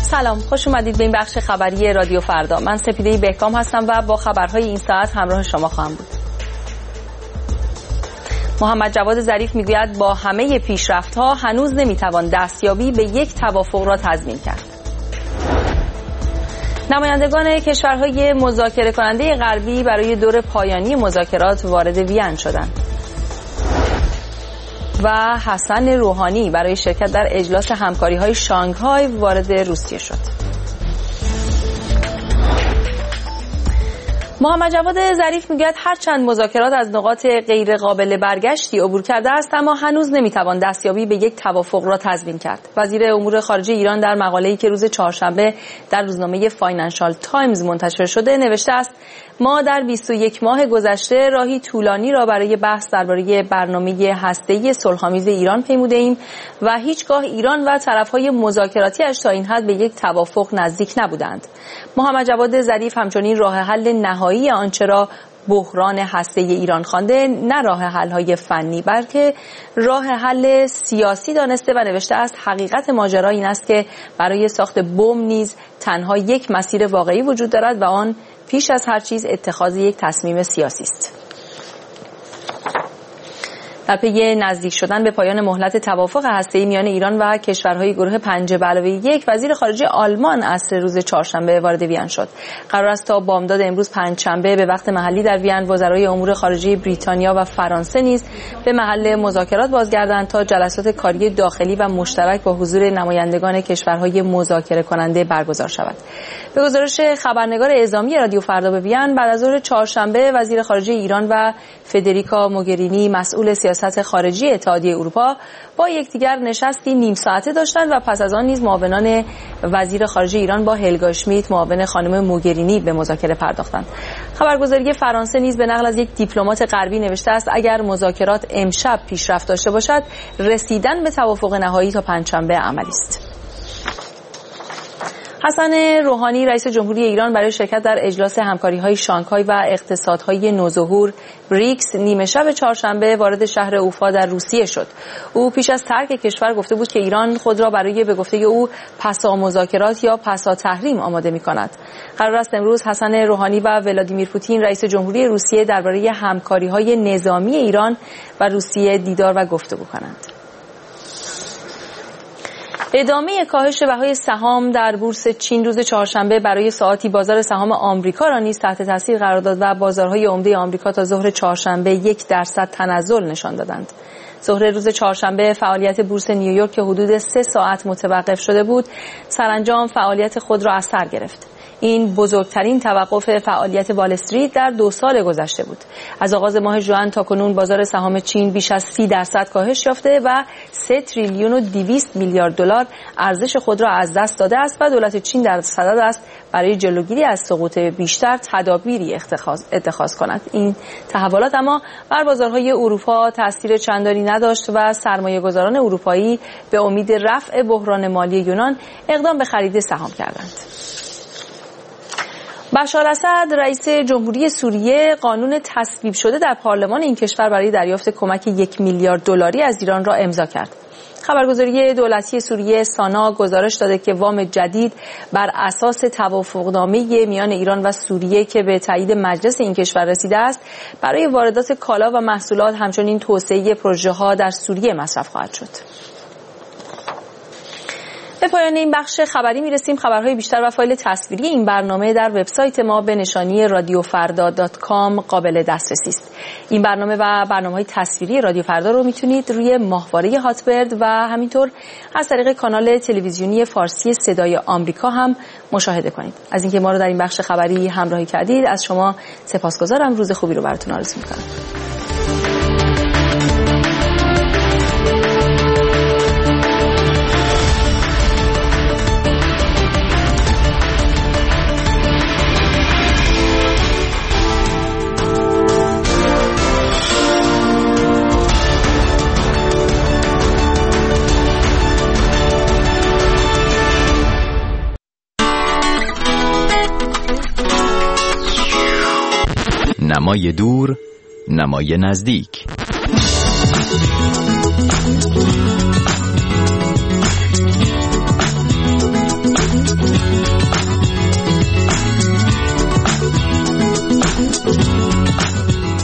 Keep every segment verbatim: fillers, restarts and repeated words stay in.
سلام، خوش اومدید به این بخش خبری رادیو فردا. من سپیده بهکام هستم و با خبرهای این ساعت همراه شما خواهم بود. محمد جواد ظریف میگوید با همه پیشرفت‌ها هنوز نمیتوان دستیابی به یک توافق را تضمین کرد. نمایندگان کشورهای مذاکره کننده غربی برای دور پایانی مذاکرات وارد وین شدند. و حسن روحانی برای شرکت در اجلاس همکاری‌های شانگهای وارد روسیه شد. محمد جواد ظریف میگوید هرچند مذاکرات از نقاط غیر قابل برگشتی عبور کرده است، اما هنوز نمیتوان دستیابی به یک توافق را تضمین کرد. وزیر امور خارجه ایران در مقاله‌ای که روز چهارشنبه در روزنامه فاینانشال تایمز منتشر شده نوشته است: ما در بیست و یک ماه گذشته راهی طولانی را برای بحث درباره برنامه هسته‌ای صلح‌آمیز ایران پیموده‌ایم و هیچگاه ایران و طرف‌های مذاکراتی‌اش تا این حد به یک توافق نزدیک نبودند. محمد جواد ظریف همچنین راه حل نهایی آنچه را بحران هسته‌ای ایران خوانده نه راه حل‌های فنی بلکه راه حل سیاسی دانسته و نوشته است: حقیقت ماجرا این است که برای ساخت بم نیز تنها یک مسیر واقعی وجود دارد و آن پیش از هر چیز اتخاذ یک تصمیم سیاسی است. در پی نزدیک شدن به پایان مهلت توافق هسته‌ای میان ایران و کشورهای گروه پنج به علاوه یک، وزیر خارجه آلمان عصر روز چهارشنبه وارد وین شد. قرار است تا بامداد امروز پنجشنبه به وقت محلی در وین وزرای امور خارجه بریتانیا و فرانسه نیز به محل مذاکرات بازگردند تا جلسات کاری داخلی و مشترک با حضور نمایندگان کشورهای مذاکره کننده برگزار شود. به گزارش خبرنگار اعزامی رادیو فردا به وین، بعد از ظهر چهارشنبه وزیر خارجه ایران و فدریکا موگرینی مسئول سیاست خارجی اتحادیه اروپا با یکدیگر نشستی نیم ساعته داشتند و پس از آن نیز معاونان وزیر خارجه ایران با هلگا شمیت معاون خانم موگرینی به مذاکره پرداختند. خبرگزاری فرانسه نیز به نقل از یک دیپلمات غربی نوشته است: اگر مذاکرات امشب پیشرفت داشته باشد، رسیدن به توافق نهایی تا پنجشنبه عملی است. حسن روحانی رئیس جمهوری ایران برای شرکت در اجلاس همکاری‌های شانگهای و اقتصادهای نوظهور بریکس نیمه شب چهارشنبه وارد شهر اوفا در روسیه شد. او پیش از ترک کشور گفته بود که ایران خود را برای به گفته او پسا مذاکرات یا پسا تحریم آماده می‌کند. قرار است امروز حسن روحانی و ولادیمیر پوتین رئیس جمهوری روسیه درباره همکاری‌های نظامی ایران و روسیه دیدار و گفتگو کنند. ادامه کاهش بهای سهام در بورس چین روز چهارشنبه برای ساعاتی بازار سهام آمریکا را نیز تحت تاثیر قرار داد و بازارهای عمده آمریکا تا ظهر چهارشنبه یک درصد تنزل نشان دادند. ظهر روز چهارشنبه فعالیت بورس نیویورک که حدود سه ساعت متوقف شده بود، سرانجام فعالیت خود را از سر گرفت. این بزرگترین توقف فعالیت وال استریت در دو سال گذشته بود. از آغاز ماه ژوئن تا کنون بازار سهام چین بیش از سی درصد کاهش یافته و سه تریلیون و دویست میلیارد دلار ارزش خود را از دست داده است و دولت چین در صدد است برای جلوگیری از سقوط بیشتر تدابیری اتخاذ اتخاذ کند. این تحولات اما بر بازارهای اروپا تاثیر چندانی نداشت و سرمایه‌گذاران اروپایی به امید رفع بحران مالی یونان اقدام به خرید سهام کردند. بشار اسد رئیس جمهوری سوریه قانون تصویب شده در پارلمان این کشور برای دریافت کمک یک میلیارد دلاری از ایران را امضا کرد. خبرگزاری دولتی سوریه سانا گزارش داده که وام جدید بر اساس توافقنامه میان ایران و سوریه که به تایید مجلس این کشور رسیده است، برای واردات کالا و محصولات همچنین توسعه پروژه‌ها در سوریه مصرف خواهد شد. به پایان این بخش خبری میرسیم. خبرهای بیشتر و فایل تصویری این برنامه در وبسایت ما به نشانی رادیو فردا دات کام قابل دسترسی است. این برنامه و برنامه‌های تصویری رادیو فردا رو میتونید روی ماهواره هاتبرد و همینطور از طریق کانال تلویزیونی فارسی صدای آمریکا هم مشاهده کنید. از اینکه ما رو در این بخش خبری همراهی کردید از شما سپاسگزارم. روز خوبی رو براتون آرزو می‌کنم. نمای دور، نمای نزدیک.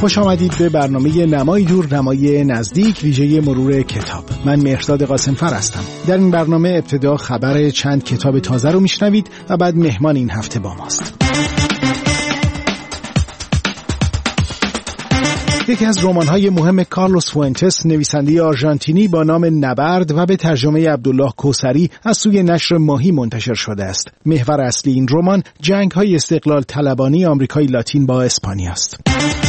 خوش آمدید به برنامه نمای دور نمای نزدیک ویژه مرور کتاب. من مهرداد قاسمفر هستم. در این برنامه ابتدا خبر چند کتاب تازه رو میشنوید و بعد مهمان این هفته با ماست. یکی از رمان‌های مهم کارلوس فوئنتس، نویسنده آرژانتینی با نام نبرد و به ترجمه عبدالله کوثری از سوی نشر ماهی منتشر شده است. محور اصلی این رمان جنگ‌های استقلال طلبانی آمریکای لاتین با اسپانیا است.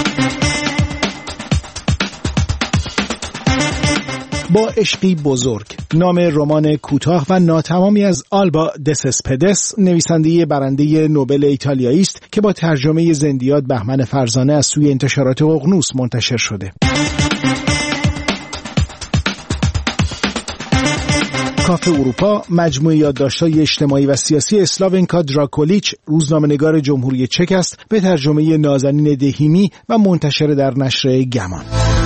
با عشقی بزرگ، نام رمان کوتاه و ناتمامی از آلبا دسپدس، نویسنده برنده نوبل ایتالیایی است که با ترجمه زندیات بهمن فرزانه از سوی انتشارات ققنوس منتشر شده. کافه اروپا، مجموعه یادداشت‌های اجتماعی و سیاسی اسلاونکا دراکولیچ، روزنامه‌نگار جمهوری چک است، به ترجمه نازنین دهیمی و منتشر در نشر گمان.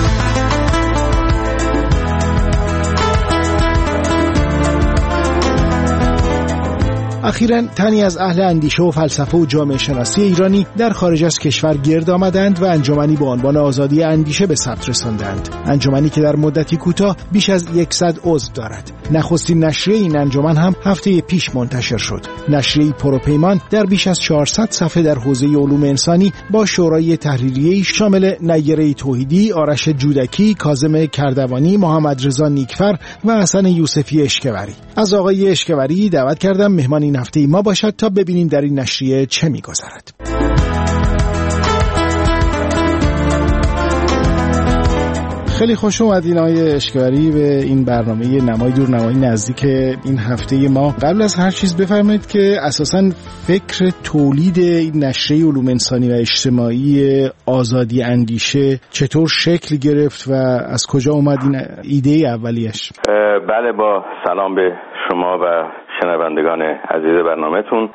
اخیراً تنی از اهل اندیشه و فلسفه و جامعه شناسی ایرانی در خارج از کشور گرد آمدند و انجمنی با عنوان آزادی اندیشه به ثبت رساندند. انجمنی که در مدتی کوتاه بیش از صد عضو دارد. نخستین نشریه این انجمن هم هفته پیش منتشر شد. نشریه پروپیمان در بیش از چهارصد صفحه در حوزه علوم انسانی با شورای تحریریه‌ای شامل نیره توحیدی، آرش جودکی، کاظم کردوانی، محمد رضا نیکفر و حسن یوسفی اشکوری. از آقای اشکوری دعوت کردم مهمان این هفته ما باشد تا ببینیم در این نشریه چه می‌گذرد. خیلی خوش اومدین آقای اشکوری به این برنامه نمای دور نمای نزدیک این هفته ما. قبل از هر چیز بفرمایید که اساساً فکر تولید این نشریه علوم انسانی و اجتماعی آزادی اندیشه چطور شکل گرفت و از کجا اومد این ایده اولیش؟ بله، با سلام به شما و شنوندگان عزیز برنامه‌تون.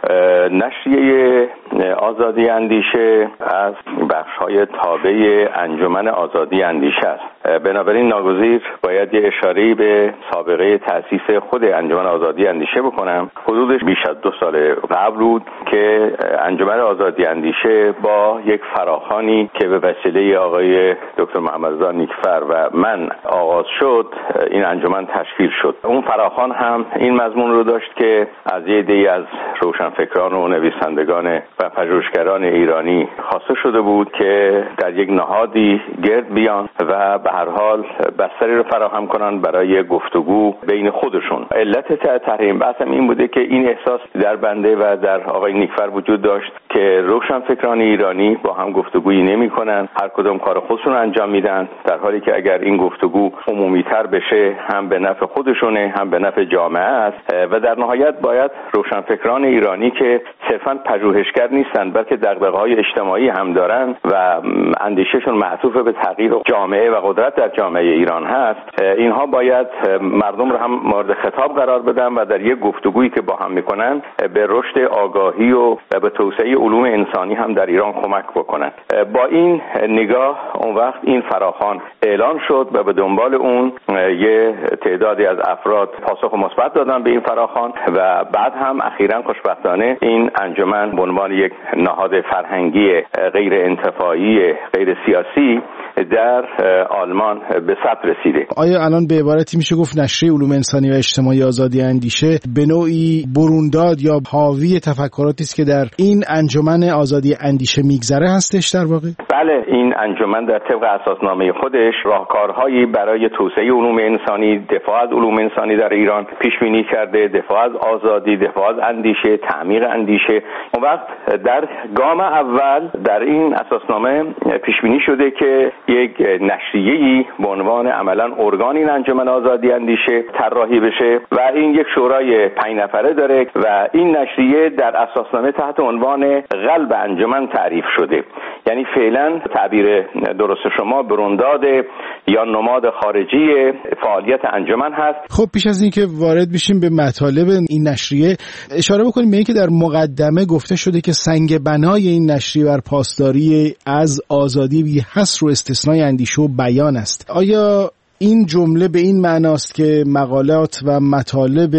نشریه آزادی اندیشه از بخش‌های تابع انجمن آزادی اندیشه است. بنابراین ناگزیر باید یه اشاره‌ای به سابقه تأسیس خود انجمن آزادی اندیشه بکنم. حدودش بیش از دو سال قبل بود که انجمن آزادی اندیشه با یک فراخوانی که به وسیله آقای دکتر محمد رضا نیکفر و من آغاز شد، این انجمن تشکیل شد. اون فراخوان هم این مضمون رو داشت که از یه عده‌ای از روشنفکران و نویسندگان و پژوهشگران ایرانی خواسته شده بود که در یک نهادی گرد بیان و به هر حال بستری رو فراهم کنن برای گفتگو بین خودشون. علت تحریم بحثم این بوده که این احساس در بنده و در آقای نیکفر وجود داشت که روشنفکران ایرانی با هم گفتگویی نمی‌کنن، هر کدوم کار خودشون انجام میدن، در حالی که اگر این گفتگو عمومی‌تر بشه هم به نفع خودشونه هم به نفع جامعه است و در نهایت باید روشنفکران ایرانی که صرفاً پژوهشگر نیستن بلکه دغدغه‌های اجتماعی هم دارن و اندیشهشون معطوف به تغییر جامعه و قدرت در جامعه ایران هست، اینها باید مردم رو هم مورد خطاب قرار بدن و در یک گفتگویی که با هم میکنن به رشد آگاهی و به توسعه علوم انسانی هم در ایران کمک بکنن. با این نگاه اون وقت این فراخوان اعلان شد و به دنبال اون یه تعدادی از افراد پاسخ مثبت دادن به این فراخوان و بعد هم اخیراً خوشبختانه این انجمن به عنوان یک نهاد فرهنگی غیر انتفاعی غیر سیاسی در آلمان به ثبت رسیده. آیا الان به عبارتی میشه گفت نشریه علوم انسانی و اجتماعی آزادی اندیشه به نوعی برونداد یا حاوی تفکراتی است که در این انجمن آزادی اندیشه میگذره هستش در واقع؟ بله، این انجمن در طبق اساسنامه خودش راهکارهایی برای توسعه علوم انسانی، دفاع از علوم انسانی در ایران پیش بینی کرده، دفاع از آزادی، دفاع از اندیشه، تعمیق اندیشه. اون وقت در گام اول در این اساسنامه پیش بینی شده که یک نشریه‌ای به عنوان عملاً ارگان این انجمن آزادی اندیشه طراحی بشه و این یک شورای پنج نفره داره و این نشریه در اساسنامه تحت عنوان قلب انجمن تعریف شده. یعنی فعلا تعبیر درست شما برونداد یا نماد خارجی فعالیت انجمن هست. خب پیش از اینکه وارد بشیم به مطالب این نشریه اشاره بکنیم به اینکه در مقدمه گفته شده که سنگ بنای این نشریه بر پاسداری از آزادی بی حصر و استثنای اندیشه و بیان است. آیا این جمله به این معناست که مقالات و مطالب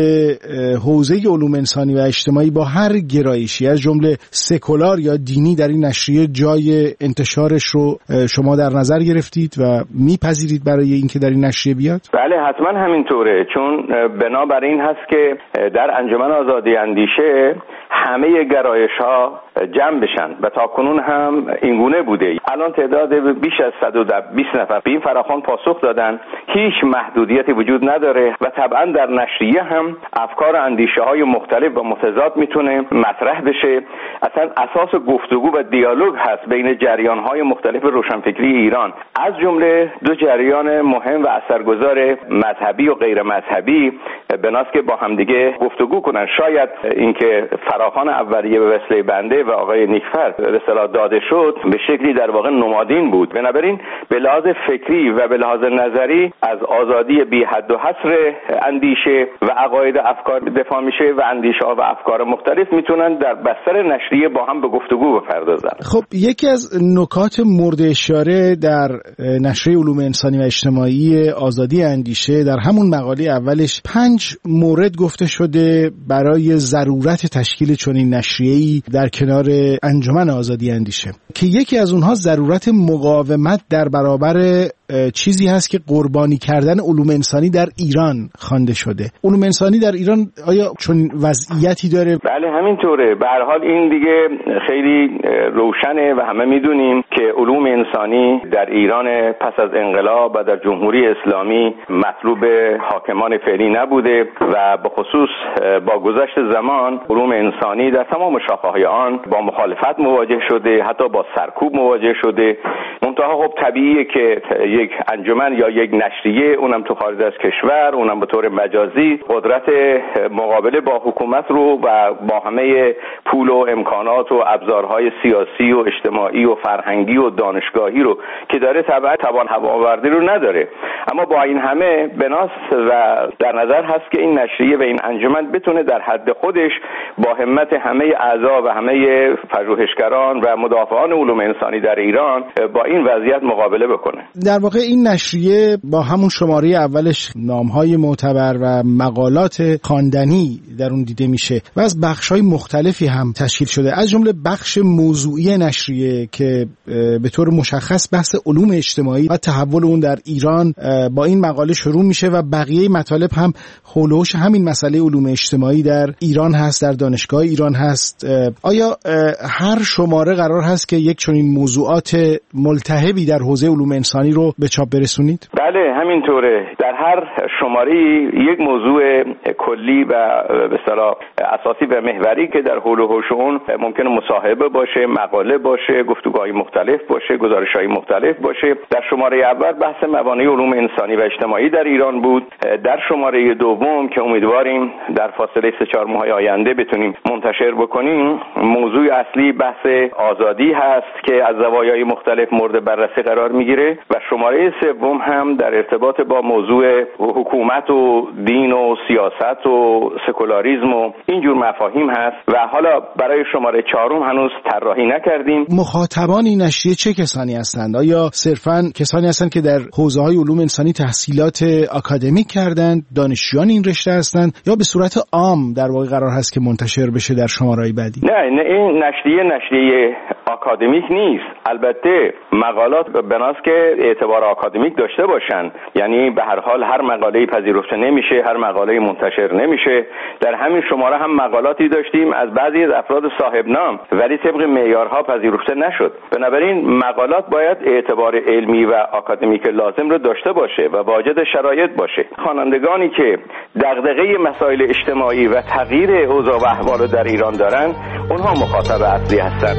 حوزه علوم انسانی و اجتماعی با هر گرایشی از جمله سکولار یا دینی در این نشریه جای انتشارش رو شما در نظر گرفتید و میپذیرید برای اینکه در این نشریه بیاد؟ بله حتما همینطوره، چون بنابر این هست که در انجمن آزادی اندیشه همه گرایش ها جمع بشن و تا کنون هم اینگونه بوده. الان تعداد بیش از صد و بیست نفر به این فراخوان پاسخ دادن، هیچ محدودیتی وجود نداره و طبعا در نشریه هم افکار اندیشه های مختلف و متضاد میتونه مطرح بشه. اصلا اساس گفتگو و دیالوگ هست بین جریان های مختلف روشنفکری ایران، از جمله دو جریان مهم و اثرگذار مذهبی و غیر مذهبی، بناست که با همدیگه گفتگو کنن. شاید اینکه فراخوان اولیه به وسیله بنده و آقای نیکفر به اصطلاح داده شد به شکلی در واقع نمادین بود. بنابراین به لحاظ فکری و به لحاظ نظری از آزادی بی حد و حصر اندیشه و عقاید افکار دفاع میشه و اندیشه ها و افکار مختلف میتونن در بستر نشریه با هم به گفتگو بپردازن. خب یکی از نکات مورد اشاره در نشریه علوم انسانی و اجتماعی آزادی اندیشه در همون مقاله اولش پنج مورد گفته شده برای ضرورت تشکیل چنین نشریه‌ای در کنار انجمن آزادی اندیشه، که یکی از اونها ضرورت مقاومت در برابر چیزی هست که قربانی کردن علوم انسانی در ایران خوانده شده. علوم انسانی در ایران آیا چون وضعیتی داره؟ بله همینطوره. به هر حال این دیگه خیلی روشنه و همه میدونیم که علوم انسانی در ایران پس از انقلاب و در جمهوری اسلامی مطلوب حاکمان فعلی نبوده و به خصوص با گذشت زمان علوم انسانی در تمام شاخه‌های آن با مخالفت مواجه شده، حتی با سرکوب مواجه شده. منتها خب طبیعیه که یک انجمن یا یک نشریه، اونم تو خارج از کشور، اونم به طور مجازی، قدرت مقابله با حکومت رو و با همه پول و امکانات و ابزارهای سیاسی و اجتماعی و فرهنگی و دانشگاهی رو که داره طبعا توان هوآوردی رو نداره. اما با این همه بناس و در نظر هست که این نشریه و این انجمن بتونه در حد خودش با همت همه اعضا و همه پژوهشگران و مدافعان علوم انسانی در ایران با این وضعیت مقابله بکنه. در واقع این نشریه با همون شماره اولش نام‌های معتبر و مقالات خواندنی در اون دیده میشه و از بخش‌های مختلفی هم تشکیل شده، از جمله بخش موضوعی نشریه که به طور مشخص بحث علوم اجتماعی و تحول اون در ایران با این مقاله شروع میشه و بقیه مطالب هم حول و حوش همین مسئله علوم اجتماعی در ایران هست، در دانشگاه ایران هست. آیا هر شماره قرار هست که یک چنین موضوعات ملتهبی در حوزه علوم انسانی رو به چاپ برسونید؟ بله همینطوره. در هر شماره یک موضوع کلی و به اصطلاح اساسی و محوری که در حول و حوش اون ممکنه مصاحبه باشه، مقاله باشه، گفتگوهای مختلف باشه، گزارش‌های مختلف باشه. در شماره اول بحث موانع علوم انسانی و اجتماعی در ایران بود. در شماره دوم که امیدواریم در فاصله سه چهار ماه آینده بتونیم منتشر بکنیم، موضوع اصلی بحث آزادی هست که از زوایای مختلف مورد بررسی قرار میگیره و شماره سوم هم در ارتباط با موضوع حکومت و دین و سیاست و سکولاریسم و اینجور مفاهیم هست و حالا برای شماره چهارم هنوز طراحی نکردیم. مخاطبان این نشریه چه کسانی هستند؟ آیا صرفاً کسانی هستند که در حوزه‌های علوم انسانی تحصیلات آکادمیک کردند، دانشجویان این رشته هستند، یا به صورت عام در واقع قرار هست که منتشر بشه در شماره‌های بعدی؟ نه نه این نشریه نشریه آکادمیک نیست. البته مقالات بناس که اعتبار آکادمیک داشته باشن، یعنی به هر حال هر مقاله‌ای پذیرفته نمیشه، هر مقاله‌ای منتشر نمیشه. در همین شماره هم مقالاتی داشتیم از بعضی از افراد صاحب نام ولی طبق معیارها پذیرفته نشد. بنابراین مقالات باید اعتبار علمی و آکادمیک لازم رو داشته باشه و واجد شرایط باشه. خوانندگانی که دغدغه مسائل اجتماعی و تغییر اوضاع و احوال در ایران دارن، اونها مخاطب اصلی هستند.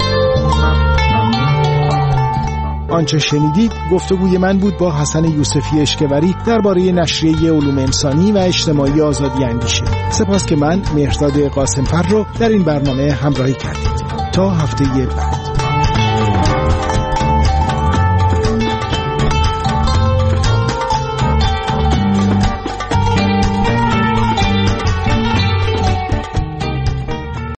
آنچه شنیدید گفتگوی من بود با حسن یوسفی اشکوری درباره نشریه علوم انسانی و اجتماعی آزادی اندیشه. سپاس که من مهرداد قاسمفر رو در این برنامه همراهی کردید. تا هفته بعد.